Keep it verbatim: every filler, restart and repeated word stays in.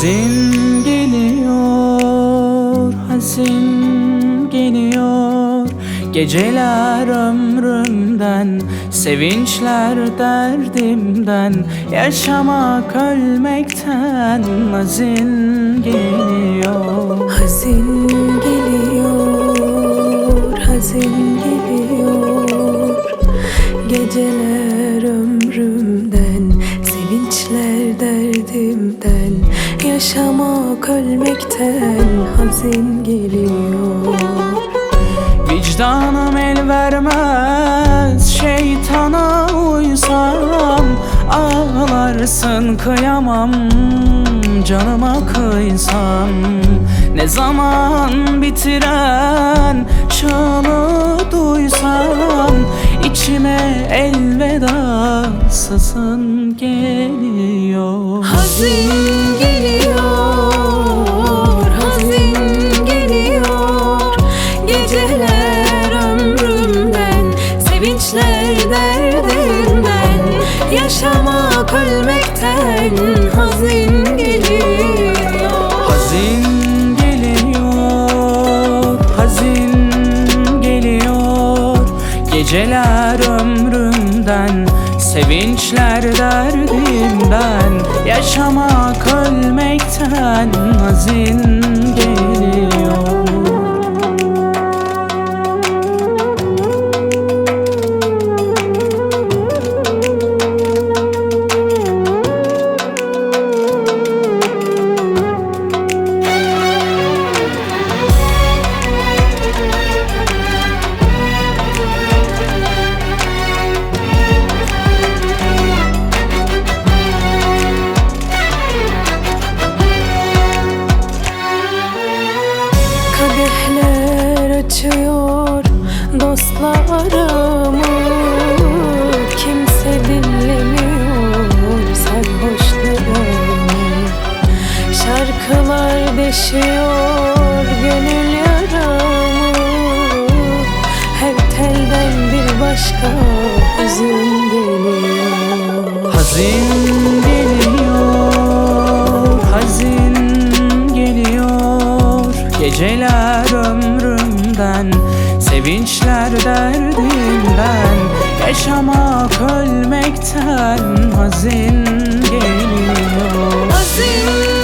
Hazin geliyor, hazin geliyor. Geceler ömrümden, sevinçler derdimden. Yaşamak ölmekten hazin geliyor. Hazin geliyor, hazin geliyor. Geceler ömrümden, sevinçler derdimden. Yaşamak ölmekten hazin geliyor. Vicdanım el vermez, şeytana uysam. Ağlarsın kıyamam, canıma kıysam. Ne zaman bitiren çığlığı duysam. İçime elveda sızın geliyor. Hazin geliyor, hazin geliyor. Geceler ömrümden, sevinçler derdimden. Yaşamak ölmekten hazin geliyor. Hazin geliyor, hazin geliyor. Geceler ömrümden, sevinçler derdimden. Yaşamak ölmekten hazin geliyor. Kadehler açıyor dostlarımı. Kimse dinlemiyor sarhoşlarımı. Şarkılar deşiyor gönül yaramı. Her telden bir başka hüzün geliyor. Hazin geliyor, hazin geliyor. Geceler ömrümden, sevinçler derdimden. Yaşamak ölmekten hazin geliyor. Hazin